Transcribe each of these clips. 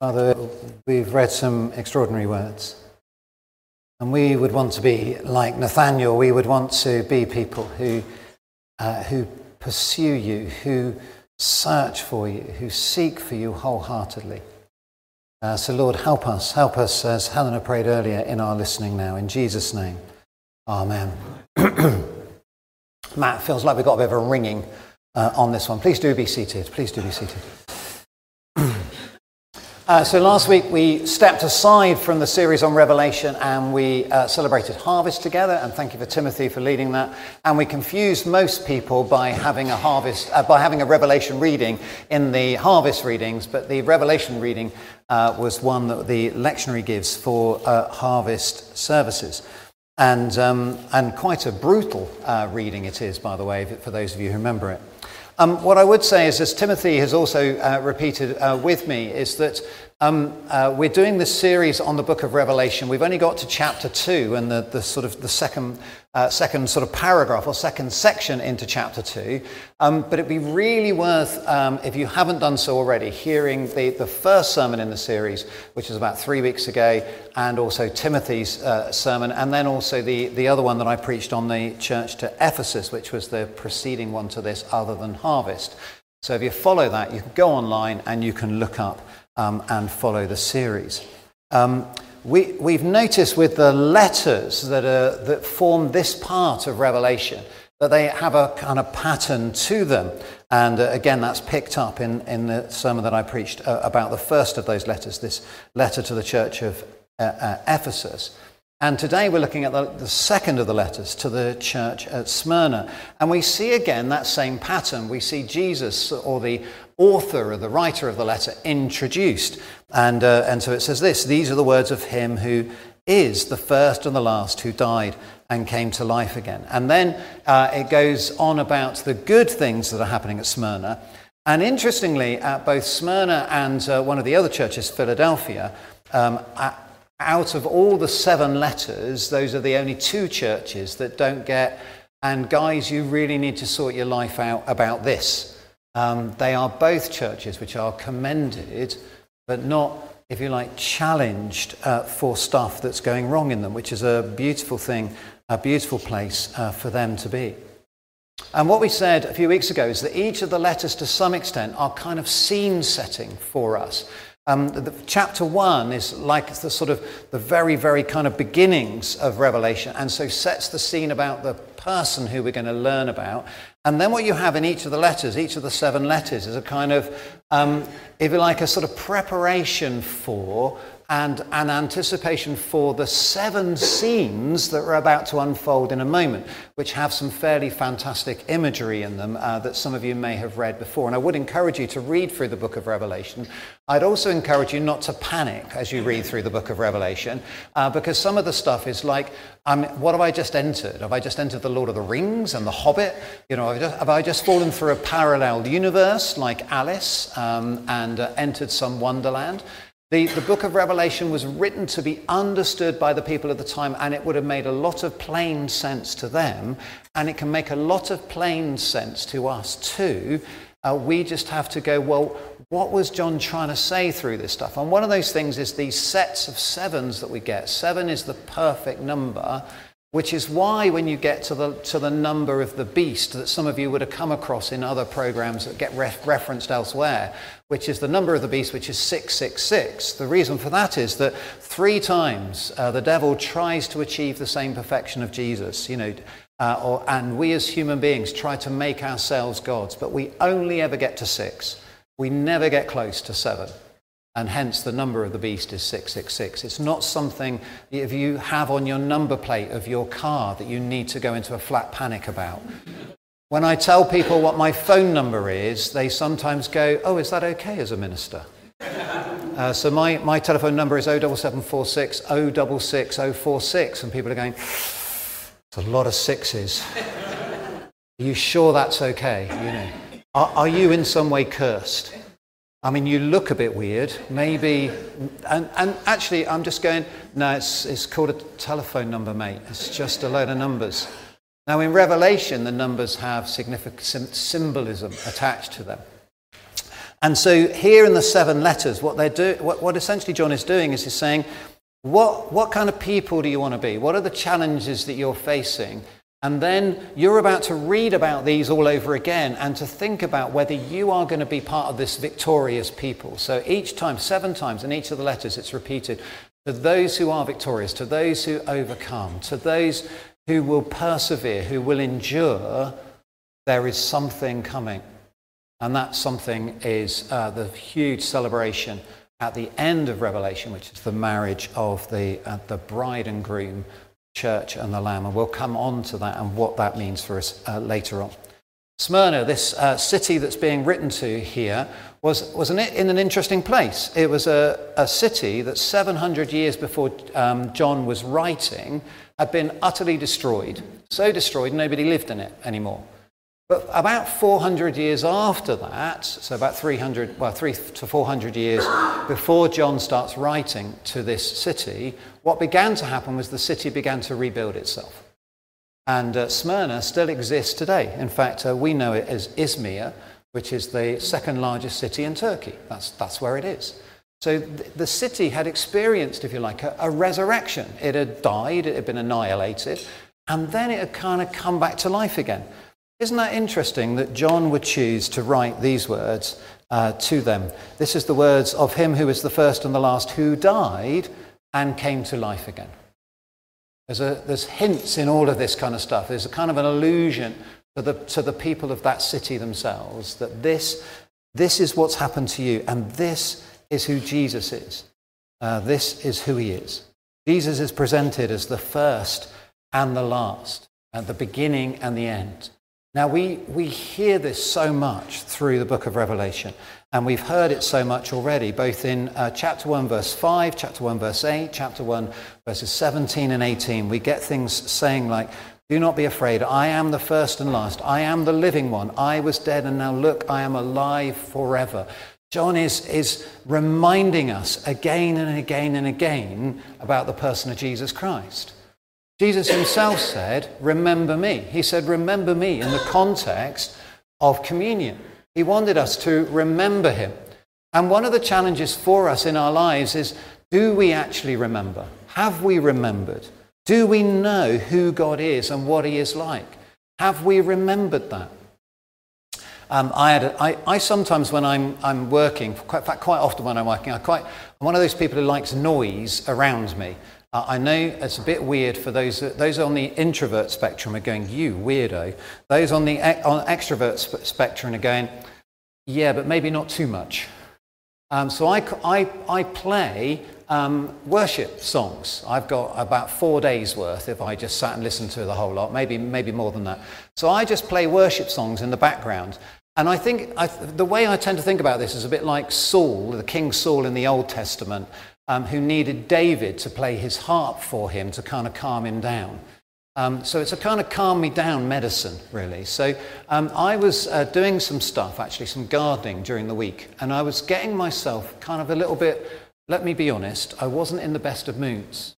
Father, we've read some extraordinary words. And we would want to be like Nathaniel. We would want to be people who pursue you, who search for you, who seek for you wholeheartedly. So Lord, help us, as Helena prayed earlier, in our listening now. In Jesus' name, amen. Matt, feels like we've got a bit of a ringing on this one. Please do be seated. So last week we stepped aside from the series on Revelation and we celebrated Harvest together, and thank you for Timothy for leading that. And we confused most people by having a Revelation reading in the Harvest readings, but the Revelation reading was one that the lectionary gives for Harvest services. And quite a brutal reading it is, by the way, for those of you who remember it. What I would say is, as Timothy has also repeated with me, is that we're doing this series on the book of Revelation. We've only got to chapter 2 and the second sort of paragraph or second section into chapter 2. But it'd be really worth, if you haven't done so already, hearing the first sermon in the series, which is about 3 weeks ago, and also Timothy's sermon, and then also the other one that I preached on the church to Ephesus, which was the preceding one to this, other than Harvest. So if you follow that, you can go online and you can look up and follow the series. We've noticed with the letters that form this part of Revelation that they have a kind of pattern to them. And again, that's picked up in the sermon that I preached about the first of those letters, this letter to the church of Ephesus. And today we're looking at the second of the letters to the church at Smyrna. And we see again that same pattern. We see Jesus, or the author or the writer of the letter, introduced. And so it says this: these are the words of him who is the first and the last, who died and came to life again. And then it goes on about the good things that are happening at Smyrna. And interestingly, at both Smyrna and one of the other churches, Philadelphia, out of all the 7 letters, those are the only 2 churches that don't get, and guys, you really need to sort your life out about this. They are both churches which are commended, but not, if you like, challenged for stuff that's going wrong in them, which is a beautiful thing, a beautiful place for them to be. And what we said a few weeks ago is that each of the letters, to some extent, are kind of scene setting for us. Chapter 1 is like the very, very kind of beginnings of Revelation, and so sets the scene about the person who we're going to learn about. And then what you have in each of the letters, each of the 7 letters, is a kind of, if you like, a sort of preparation for and an anticipation for the 7 scenes that are about to unfold in a moment, which have some fairly fantastic imagery in them that some of you may have read before. And I would encourage you to read through the book of Revelation. I'd also encourage you not to panic as you read through the book of Revelation, because some of the stuff is like, what have I just entered? Have I just entered the Lord of the Rings and the Hobbit? You know, have I just fallen through a parallel universe like Alice and entered some wonderland? The book of Revelation was written to be understood by the people of the time, and it would have made a lot of plain sense to them, and it can make a lot of plain sense to us too. We just have to go, well, what was John trying to say through this stuff? And one of those things is these sets of 7s that we get. 7 is the perfect number, which is why when you get to the number of the beast that some of you would have come across in other programs that get referenced elsewhere, which is the number of the beast, which is 666. The reason for that is that 3 times the devil tries to achieve the same perfection of Jesus, and we as human beings try to make ourselves gods, but we only ever get to 6. We never get close to 7. And hence the number of the beast is 666. It's not something if you have on your number plate of your car that you need to go into a flat panic about. When I tell people what my phone number is, they sometimes go, oh, is that okay as a minister? So my telephone number is 07746 066 046, and people are going, it's a lot of 6s. Are you sure that's okay? Are you in some way cursed? I mean, you look a bit weird, maybe, and actually I'm just going, no, it's called a telephone number, mate. It's just a load of numbers. Now in Revelation, the numbers have significant symbolism attached to them. And so here in the 7 letters, what essentially John is doing is he's saying, what kind of people do you want to be? What are the challenges that you're facing? And then you're about to read about these all over again and to think about whether you are going to be part of this victorious people. So each time, 7 times in each of the letters, it's repeated. To those who are victorious, to those who overcome, to those who will persevere, who will endure, there is something coming. And that something is the huge celebration at the end of Revelation, which is the marriage of the bride and groom, church and the Lamb. And we'll come on to that and what that means for us later on. Smyrna, this city that's being written to here, was in an interesting place. It was a city that 700 years before John was writing had been utterly destroyed. So destroyed, nobody lived in it anymore. But about 400 years after that, so about 3 to 400 years before John starts writing to this city, what began to happen was the city began to rebuild itself. And Smyrna still exists today. In fact, we know it as Izmir, which is the second largest city in Turkey. That's where it is. So the city had experienced, if you like, a resurrection. It had died, it had been annihilated, and then it had kind of come back to life again. Isn't that interesting that John would choose to write these words to them? This is the words of him who is the first and the last, who died and came to life again. There's hints in all of this kind of stuff. There's a kind of an allusion to the people of that city themselves, that this is what's happened to you, and this is who Jesus is. This is who he is. Jesus is presented as the first and the last, at the beginning and the end. Now, we hear this so much through the book of Revelation, and we've heard it so much already, both in chapter 1, verse 5, chapter 1, verse 8, chapter 1, verses 17 and 18. We get things saying like, do not be afraid, I am the first and last, I am the living one, I was dead, and now look, I am alive forever. John is reminding us again and again and again about the person of Jesus Christ. Jesus himself said, remember me. He said, remember me in the context of communion. He wanted us to remember him. And one of the challenges for us in our lives is, do we actually remember? Have we remembered? Do we know who God is and what he is like? Have we remembered that? I sometimes, when I'm working, in fact, quite often when I'm working, I'm one of those people who likes noise around me. I know it's a bit weird for those on the introvert spectrum are going, you weirdo. Those on the extrovert spectrum are going, yeah, but maybe not too much. So I play worship songs. I've got about 4 days worth if I just sat and listened to the whole lot, maybe more than that. So I just play worship songs in the background. And I think the way I tend to think about this is a bit like Saul, the King Saul in the Old Testament, who needed David to play his harp for him to kind of calm him down. So it's a kind of calm me down medicine, really. So I was doing some stuff, actually some gardening during the week, and I was getting myself kind of a little bit, let me be honest, I wasn't in the best of moods.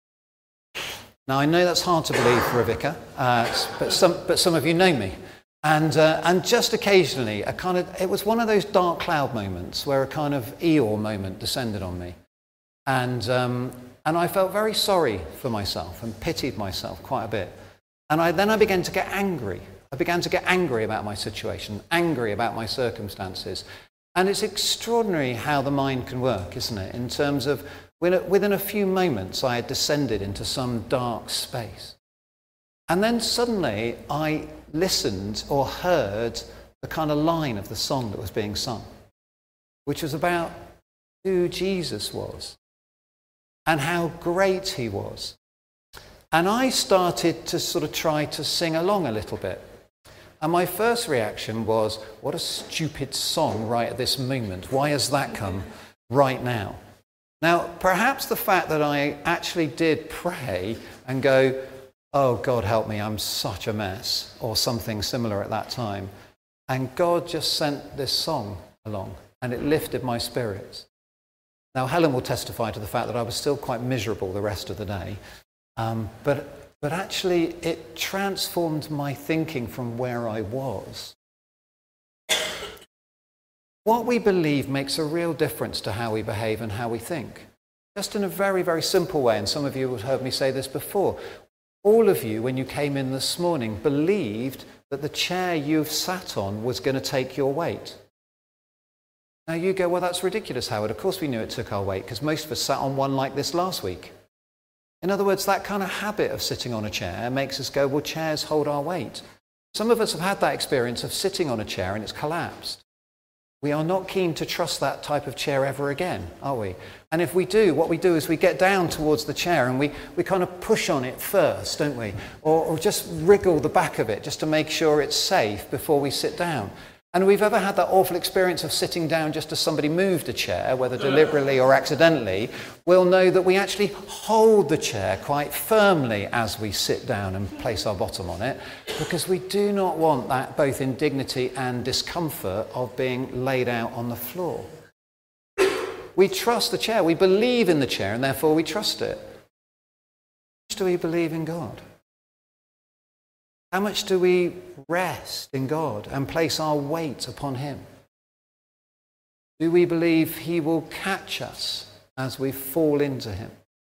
Now I know that's hard to believe for a vicar, but some of you know me. And just occasionally, it was one of those dark cloud moments where a kind of Eeyore moment descended on me. And I felt very sorry for myself and pitied myself quite a bit. And then I began to get angry. I began to get angry about my situation, angry about my circumstances. And it's extraordinary how the mind can work, isn't it? In terms of, within a few moments, I had descended into some dark space. And then suddenly I listened or heard the kind of line of the song that was being sung, which was about who Jesus was and how great he was. And I started to sort of try to sing along a little bit. And my first reaction was, what a stupid song right at this moment. Why has that come right now? Now, perhaps the fact that I actually did pray and go, oh, God help me, I'm such a mess, or something similar at that time. And God just sent this song along, and it lifted my spirits. Now, Helen will testify to the fact that I was still quite miserable the rest of the day, but actually it transformed my thinking from where I was What we believe makes a real difference to how we behave and how we think. Just in a very, very simple way, and some of you have heard me say this before. All of you, when you came in this morning, believed that the chair you've sat on was going to take your weight. Now you go, well, that's ridiculous, Howard. Of course we knew it took our weight, because most of us sat on one like this last week. In other words, that kind of habit of sitting on a chair makes us go, well, chairs hold our weight. Some of us have had that experience of sitting on a chair and it's collapsed. We are not keen to trust that type of chair ever again, are we? And if we do, what we do is we get down towards the chair and we kind of push on it first, don't we? Or just wriggle the back of it just to make sure it's safe before we sit down. And we've ever had that awful experience of sitting down just as somebody moved a chair, whether deliberately or accidentally, we'll know that we actually hold the chair quite firmly as we sit down and place our bottom on it, because we do not want that both indignity and discomfort of being laid out on the floor. We trust the chair, we believe in the chair, and therefore we trust it. How much do we believe in God? How much do we rest in God and place our weight upon him? Do we believe he will catch us as we fall into him?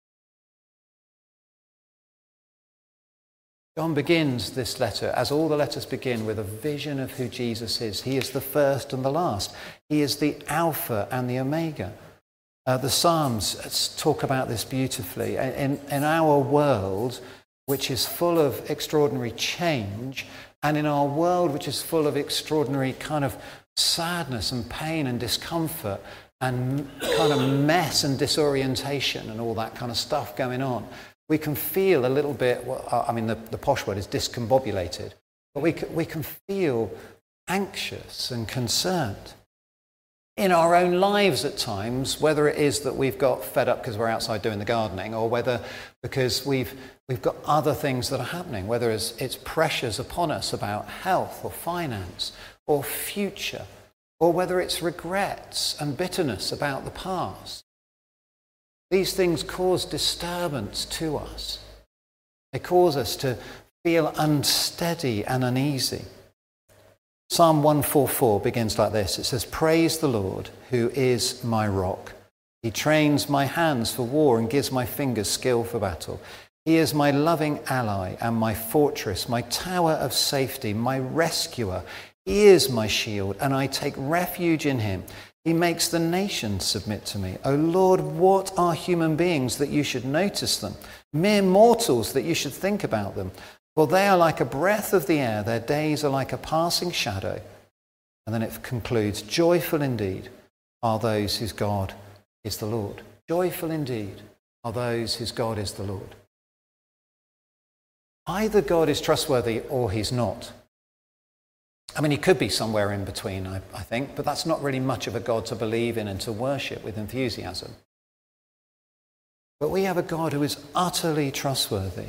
John begins this letter, as all the letters begin, with a vision of who Jesus is. He is the first and the last. He is the Alpha and the Omega. The Psalms talk about this beautifully. In our world, which is full of extraordinary change, and in our world which is full of extraordinary kind of sadness and pain and discomfort and kind of mess and disorientation and all that kind of stuff going on, we can feel a little bit, the posh word is discombobulated, but we can feel anxious and concerned in our own lives at times, whether it is that we've got fed up because we're outside doing the gardening, or whether because we've got other things that are happening, whether it's pressures upon us about health or finance or future, or whether it's regrets and bitterness about the past. These things cause disturbance to us. They cause us to feel unsteady and uneasy. Psalm 144 begins like this. It says, "Praise the Lord, who is my rock. He trains my hands for war and gives my fingers skill for battle. He is my loving ally and my fortress, my tower of safety, my rescuer. He is my shield, and I take refuge in him. He makes the nations submit to me. O Lord, what are human beings that you should notice them? Mere mortals that you should think about them. For they are like a breath of the air, their days are like a passing shadow." And then it concludes, "Joyful indeed are those whose God is the Lord." Joyful indeed are those whose God is the Lord. Either God is trustworthy or he's not. I mean, he could be somewhere in between, I think, but that's not really much of a God to believe in and to worship with enthusiasm. But we have a God who is utterly trustworthy,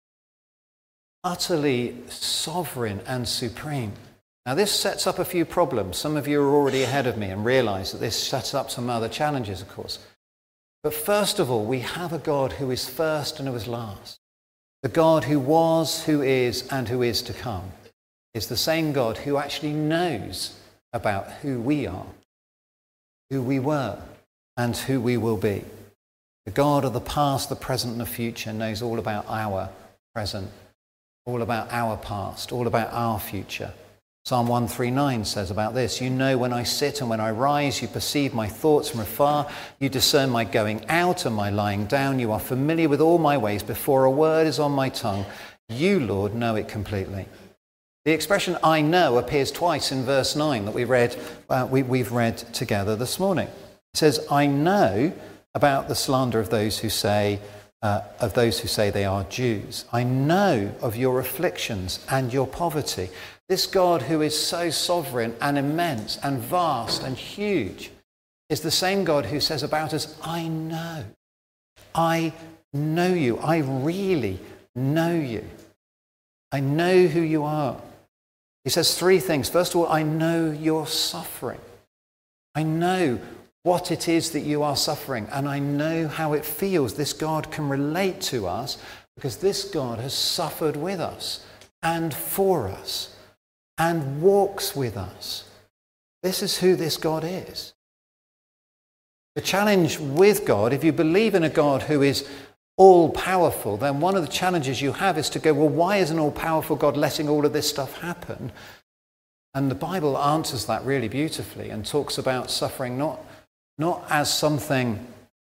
utterly sovereign and supreme. Now, this sets up a few problems. Some of you are already ahead of me and realize that this sets up some other challenges, of course. But first of all, we have a God who is first and who is last. The God who was, who is, and who is to come is the same God who actually knows about who we are, who we were, and who we will be. The God of the past, the present, and the future knows all about our present, all about our past, all about our future. Psalm 139 says about this, "You know when I sit and when I rise, you perceive my thoughts from afar. You discern my going out and my lying down. You are familiar with all my ways. Before a word is on my tongue, you, Lord, know it completely." The expression "I know" appears twice in verse 9 that we've read together this morning. It says, "I know about the slander of those who say they are Jews. I know of your afflictions and your poverty." This God who is so sovereign and immense and vast and huge is the same God who says about us, "I know. I know you. I really know you. I know who you are." He says three things. First of all, I know your suffering. I know what it is that you are suffering, and I know how it feels. This God can relate to us because this God has suffered with us and for us and walks with us. This is who this God is. The challenge with God, if you believe in a God who is all-powerful, then one of the challenges you have is to go, well, why is an all-powerful God letting all of this stuff happen? And the Bible answers that really beautifully and talks about suffering not as something,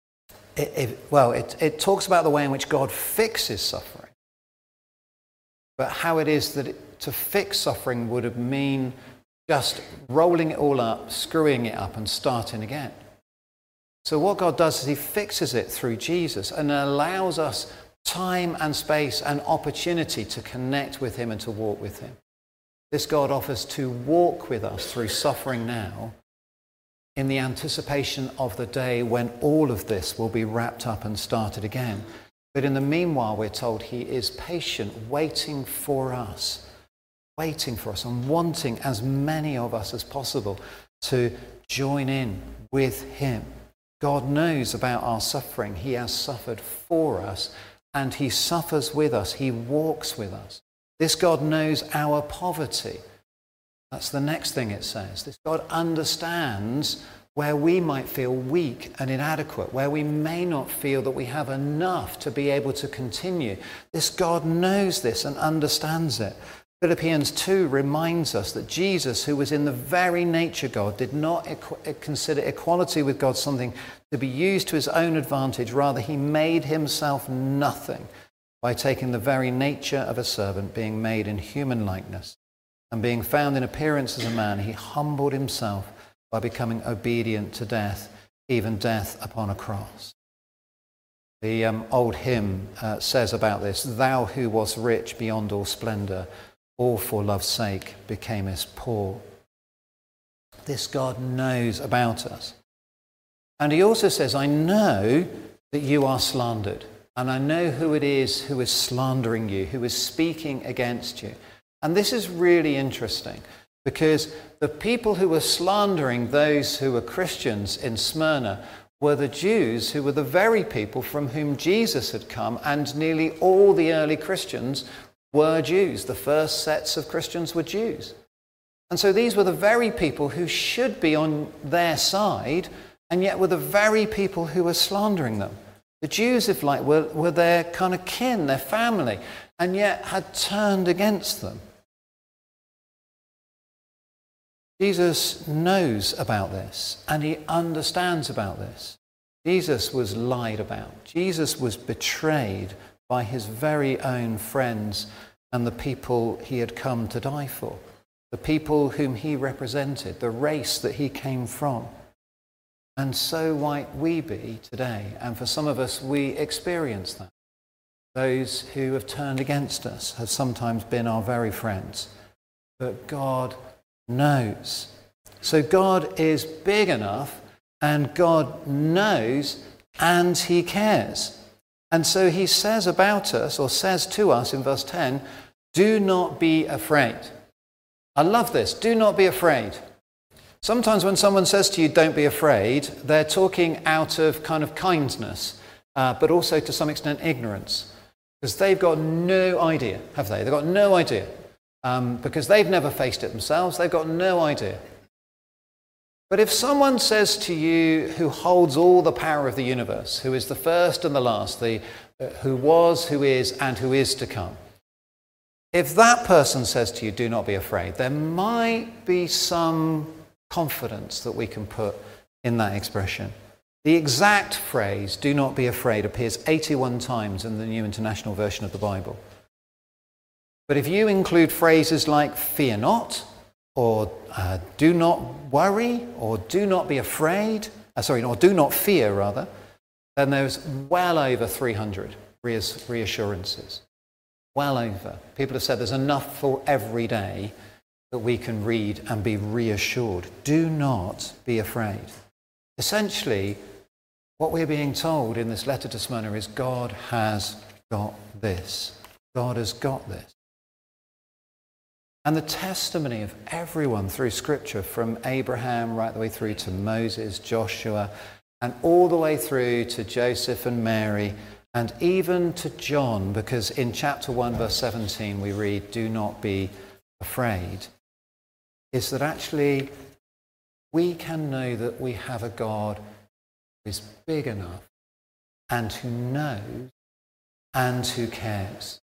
it talks about the way in which God fixes suffering, but how it is that to fix suffering would mean just rolling it all up, screwing it up and starting again. So what God does is he fixes it through Jesus and allows us time and space and opportunity to connect with him and to walk with him. This God offers to walk with us through suffering now in the anticipation of the day when all of this will be wrapped up and started again. But in the meanwhile, we're told he is patient, waiting for us and wanting as many of us as possible to join in with him. God knows about our suffering. He has suffered for us and he suffers with us. He walks with us. This God knows our poverty. That's the next thing it says. This God understands where we might feel weak and inadequate, where we may not feel that we have enough to be able to continue. This God knows this and understands it. Philippians 2 reminds us that Jesus, who was in the very nature God, did not consider equality with God something to be used to his own advantage. Rather, he made himself nothing by taking the very nature of a servant, being made in human likeness. And being found in appearance as a man, he humbled himself by becoming obedient to death, even death upon a cross. The old hymn says about this, "Thou who wast rich beyond all splendor, all for love's sake becamest poor." This God knows about us. And he also says, "I know that you are slandered, and I know who it is who is slandering you, who is speaking against you." And this is really interesting, because the people who were slandering those who were Christians in Smyrna were the Jews, who were the very people from whom Jesus had come, and nearly all the early Christians were Jews. The first sets of Christians were Jews. And so these were the very people who should be on their side, and yet were the very people who were slandering them. The Jews, if like, were their kind of kin, their family, and yet had turned against them. Jesus knows about this, and he understands about this. Jesus was lied about. Jesus was betrayed by his very own friends and the people he had come to die for, the people whom he represented, the race that he came from. And so might we be today. And for some of us, we experience that. Those who have turned against us have sometimes been our very friends. But God knows. So God is big enough, and God knows, and he cares. And so he says about us, or says to us in verse 10, "Do not be afraid." I love this. Do not be afraid. Sometimes when someone says to you, "Don't be afraid," they're talking out of kind of kindness, but also to some extent ignorance. Because they've got no idea, have they? They've got no idea. Because they've never faced it themselves. They've got no idea. But if someone says to you, who holds all the power of the universe, who is the first and the last, who was, who is, and who is to come, if that person says to you, "Do not be afraid," there might be some confidence that we can put in that expression. The exact phrase, "Do not be afraid," appears 81 times in the New International Version of the Bible. But if you include phrases like "fear not," or "do not worry," or "do not be afraid," or "do not fear," rather, then there's well over 300 reassurances. Well over. People have said there's enough for every day that we can read and be reassured. Do not be afraid. Essentially, what we're being told in this letter to Smyrna is God has got this. God has got this. And the testimony of everyone through Scripture, from Abraham right the way through to Moses, Joshua, and all the way through to Joseph and Mary, and even to John, because in chapter 1, verse 17, we read, "Do not be afraid," is that actually we can know that we have a God who is big enough and who knows and who cares.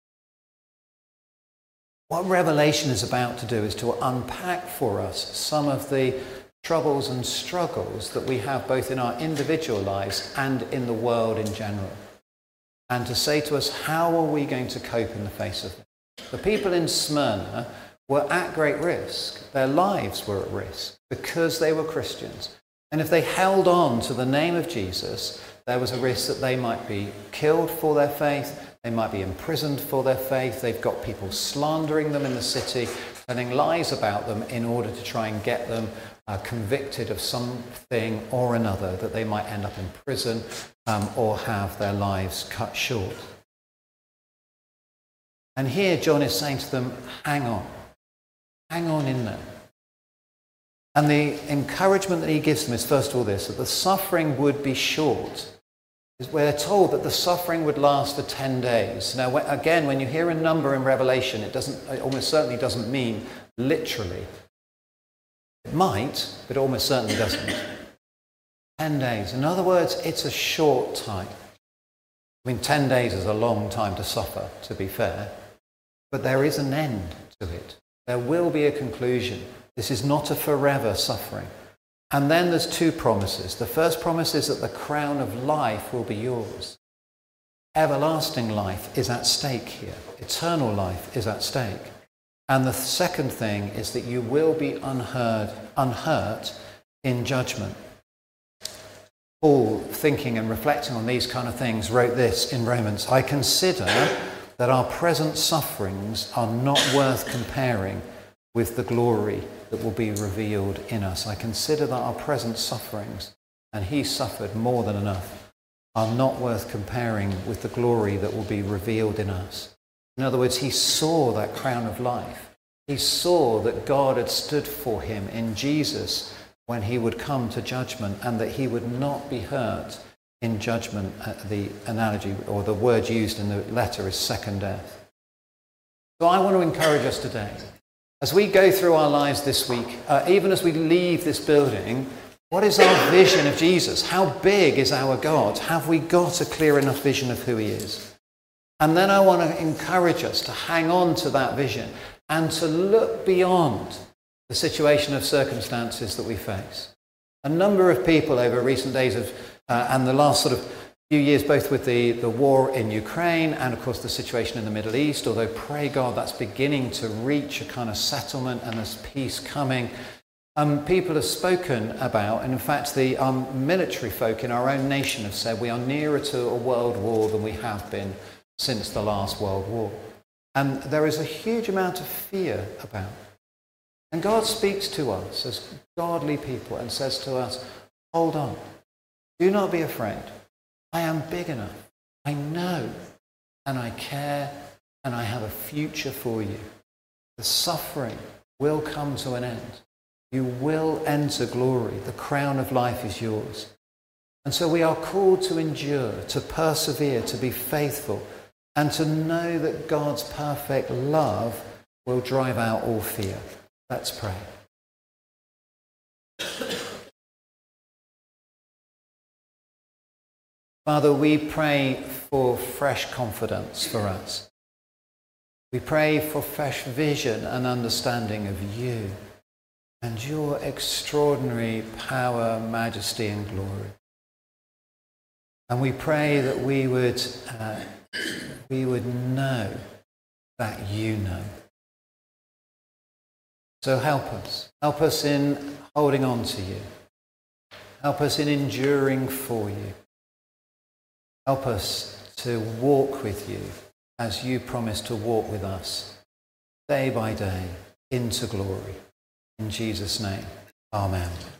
What Revelation is about to do is to unpack for us some of the troubles and struggles that we have both in our individual lives and in the world in general. And to say to us, how are we going to cope in the face of it? The people in Smyrna were at great risk. Their lives were at risk because they were Christians. And if they held on to the name of Jesus, there was a risk that they might be killed for their faith. They might be imprisoned for their faith. They've got people slandering them in the city, telling lies about them in order to try and get them convicted of something or another, that they might end up in prison or have their lives cut short. And here John is saying to them, hang on in there. And the encouragement that he gives them is, first of all, this, that the suffering would be short. We're told that the suffering would last for 10 days. Now, again, when you hear a number in Revelation, it almost certainly doesn't mean literally. It might, but it almost certainly doesn't. 10 days. In other words, it's a short time. I mean, 10 days is a long time to suffer, to be fair. But there is an end to it. There will be a conclusion. This is not a forever suffering. And then there's two promises. The first promise is that the crown of life will be yours. Everlasting life is at stake here. Eternal life is at stake. And the second thing is that you will be unhurt in judgment. Paul, thinking and reflecting on these kind of things, wrote this in Romans: I consider that our present sufferings are not worth comparing with the glory that will be revealed in us. I consider that our present sufferings, and he suffered more than enough, are not worth comparing with the glory that will be revealed in us. In other words, he saw that crown of life. He saw that God had stood for him in Jesus when he would come to judgment, and that he would not be hurt in judgment. The analogy or the word used in the letter is second death. So I want to encourage us today, as we go through our lives this week, even as we leave this building, what is our vision of Jesus? How big is our God? Have we got a clear enough vision of who he is? And then I want to encourage us to hang on to that vision and to look beyond the situation of circumstances that we face. A number of people over recent days and the last sort of few years, both with the war in Ukraine and of course the situation in the Middle East, although pray God that's beginning to reach a kind of settlement and there's peace coming, people have spoken about, and in fact the military folk in our own nation have said we are nearer to a world war than we have been since the last World War. And there is a huge amount of fear about. And God speaks to us as godly people and says to us, hold on, do not be afraid. I am big enough. I know and I care and I have a future for you. The suffering will come to an end. You will enter glory. The crown of life is yours. And so we are called to endure, to persevere, to be faithful, and to know that God's perfect love will drive out all fear. Let's pray. Father, we pray for fresh confidence for us. We pray for fresh vision and understanding of you and your extraordinary power, majesty, and glory. And we pray that we would know that you know. So help us. Help us in holding on to you. Help us in enduring for you. Help us to walk with you as you promise to walk with us day by day into glory. In Jesus' name, amen.